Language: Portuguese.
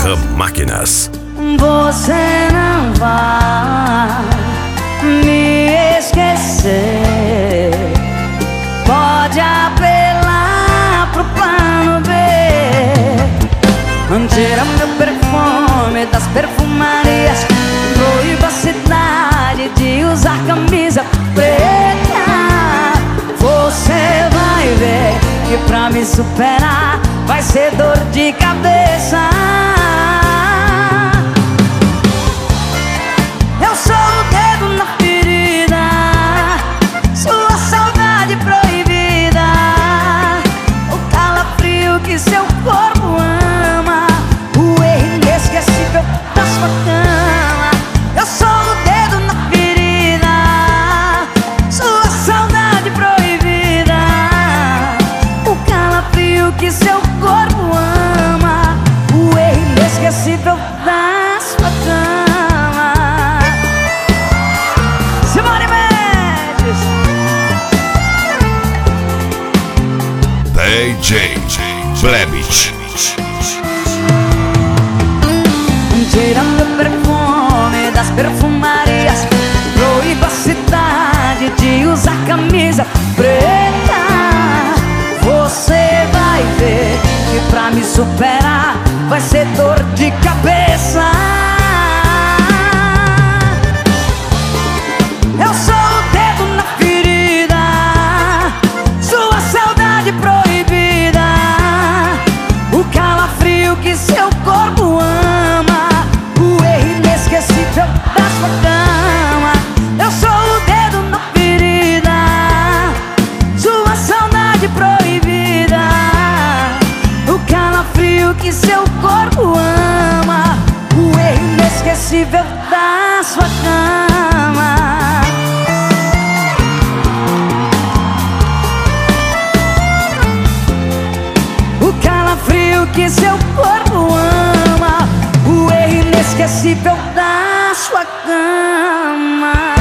Ram Máquinas. Você não vai me esquecer. Pode apelar pro plano B. Tira meu perfume das perfumarias. Proíba a cidade de usar camisa preta. Você vai ver que pra me superar vai ser dor de cabeça. Eu sou o dedo na ferida, sua saudade proibida, o calafrio que seu corpo ama, o erro inesquecível da sua cama. Eu sou o dedo na ferida, sua saudade proibida, o calafrio que seu corpo ama, o erro inesquecível da sua cama. Simone Mendes, DJ Blebit. tira meu perfume das perfumarias. Proíba a cidade de usar camisa preta. Você vai ver que pra me superar vai ser dor de cabeça. Eu sou o dedo na ferida, sua saudade proibida, o calafrio que seu corpo ama, o erro inesquecível da sua cama. Eu sou o dedo na ferida, sua saudade proibida, o calafrio que seu corpo ama, o erro inesquecível da sua cama. O calafrio que seu corpo ama, o erro inesquecível da sua cama.